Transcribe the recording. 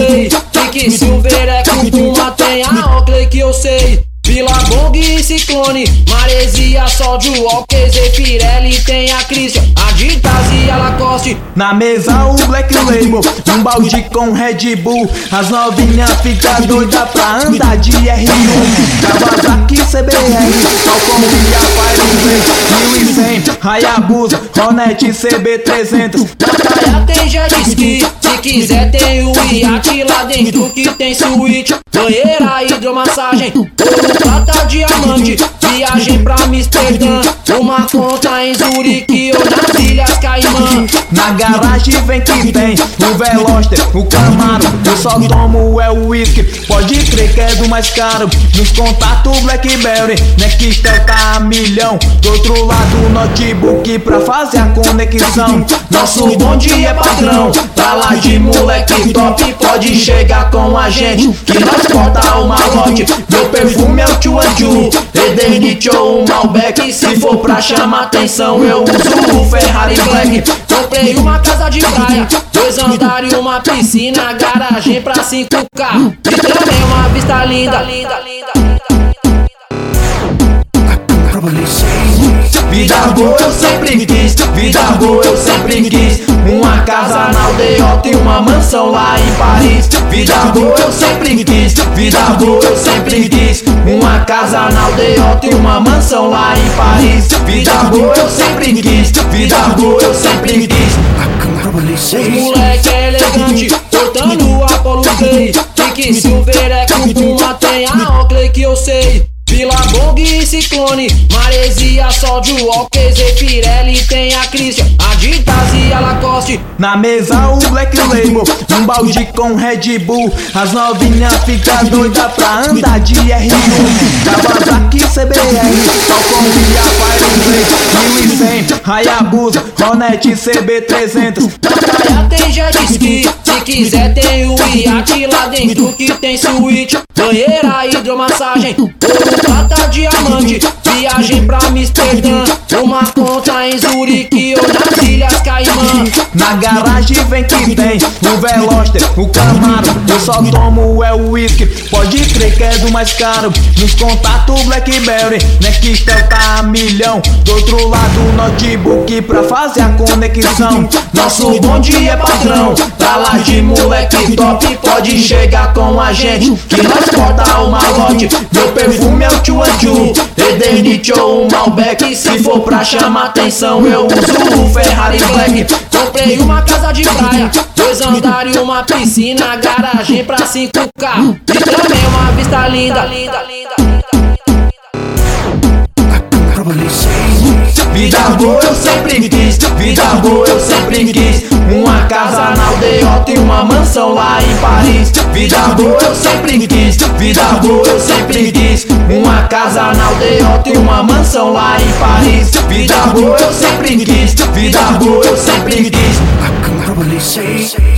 Play. Que Silvereco Puma tem a Oakley que eu sei. Billabong e Ciclone, Maresia, Soldier Walker, Zefirelli, tem a Christian, Adidas e a Lacoste. Na mesa o Black Label, um balde com Red Bull. As novinhas ficam doidas pra andar de R1. Kawasaki CBR, Falcon e a Fire 1100, Hayabusa, Hornet CB300. Na praia tem jet ski, se quiser tem o iate lá dentro que tem suíte, banheira, hidromassagem, ouro, prata, diamante, viagem pra Amsterdã, uma conta em Zurique ou nas Ilhas Caimã. Na garagem vem que tem o Veloster, o Camaro, eu só tomo é o whisky, pode crer que é do mais caro. Nos contatos Blackberry, Nextel tá a milhão, do outro lado o notebook pra fazer a conexão. Nosso bonde é padrão, pra lá de moleque top, pode chegar com a gente, que nós corta o malote. Meu perfume é o Chuanju, Eternity ou o Malbec, se for pra chamar atenção eu uso o Ferrari Black. Comprei uma casa de praia, 2 andares e uma piscina, garagem pra 5 carros e também uma vista linda. Vida boa eu sempre quis, vida boa eu sempre quis, uma casa na aldeota e uma mansão lá em Paris. Vida boa eu sempre quis, vida boa eu sempre quis, uma casa na aldeota e uma mansão lá em Paris. Vida boa eu sempre quis, vida boa eu sempre quis. Os moleque é elegante, portando o Apollo Play. Que Silvereco Puma tem a Oakley que eu sei. Billabong e Ciclone, Maresia, Soldier Walker, Zefirelli, tem a Christian, Adidas e a Lacoste. Na mesa o Black Label, um balde com Red Bull. As novinhas ficam doidas pra andar de R1. Kawasaki CBR, Falcon e a Fire 1100, Hayabusa, Hornet CB300. Na praia tem jet ski, se quiser tem o iate lá dentro que tem suíte, banheira, hidromassagem, ouro, prata, diamante, viagem pra Amsterdã, uma conta em Zurique ou nas Ilhas Caimã. Na garagem vem que tem o Veloster, o Camaro, eu só tomo é o whisky, pode crer que é do mais caro. Nos contatos Blackberry, Nextel tá a milhão, do outro lado o notebook pra fazer a conexão. Nosso bonde é padrão, pra lá de moleque top, pode chegar com a gente, que nós corta o malote. Meu perfume é o Chuanju, Eternity ou o Malbec, se for pra chamar atenção eu uso o Ferrari Black. Comprei uma casa de praia, 2 andares e uma piscina, garagem pra 5 carros e também uma vista linda. Vida boa eu sempre quis, vida boa eu sempre quis, uma casa na aldeota e uma mansão lá em Paris. Vida boa eu sempre quis, vida boa eu sempre quis, uma casa na aldeota e uma mansão lá em Paris. Vida boa eu sempre quis, vida boa eu sempre quis.